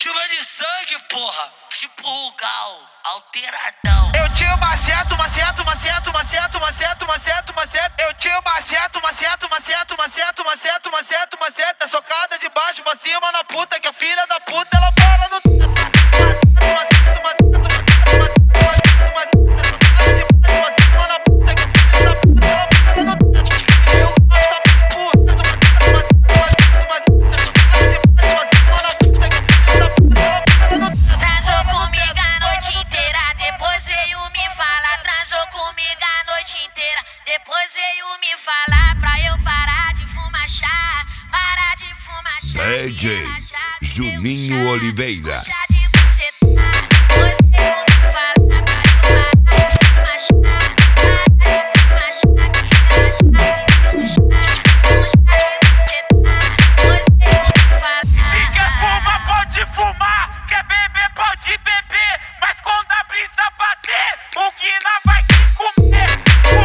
Chuva de sangue, porra. Tipo o Gal, alteradão. Eu tinha maceta. Eu tinha maceta. Socada de baixo pra cima na puta, que a filha da puta ela para no Depois veio me falar pra eu parar de fumar chá, DJ Juninho Oliveira. Se quer fumar, pode fumar. Quer beber, pode beber. Mas quando a brisa bater, o Guina vai te comer.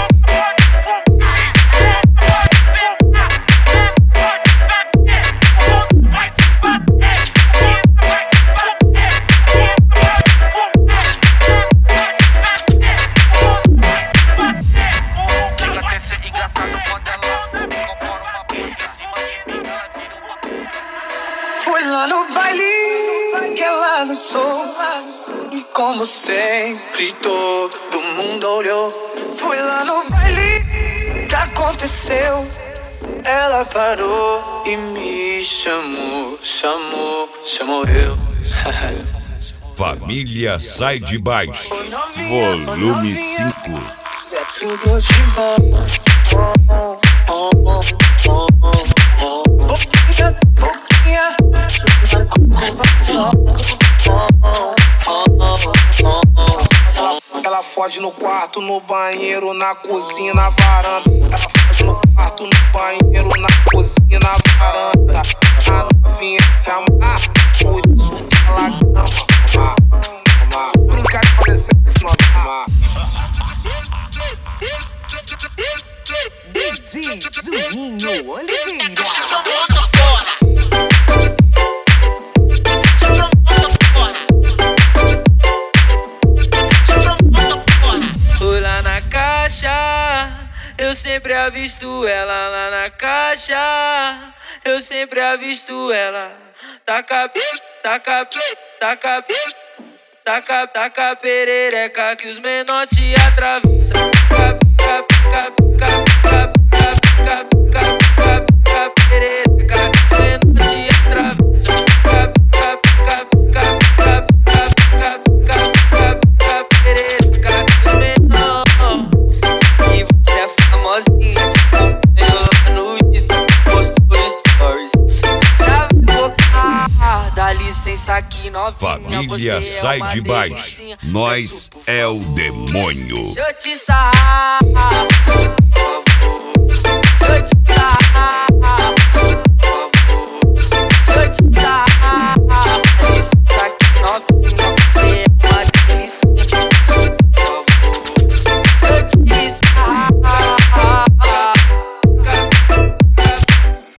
Fui lá no baile que ela dançou, e como sempre todo mundo olhou. Fui lá no baile que aconteceu, ela parou e me chamou eu. Família Sai de Baixo, volume 5. Isso é tudo de bom. Ela foge no quarto, no banheiro, na cozinha, na varanda. Ela foge no quarto, no banheiro, na cozinha, na varanda. A novinha se amarra, por isso que ela ama. Brincar de fazer sexo, novinha. DJ Juninho Oliveira. Fui lá na caixa, eu sempre avisto ela lá na caixa. Eu sempre avisto ela. Taca perereca que os menor te atravessam. Perereca que os menor te atravessam. Perereca que os menor. Que você é famosinha, te acompanho lá no Insta, postou stories. Já vai focar, dá licença que novinha. Família Sai de Baixo, nós é o demônio. Deixa eu te sarrar.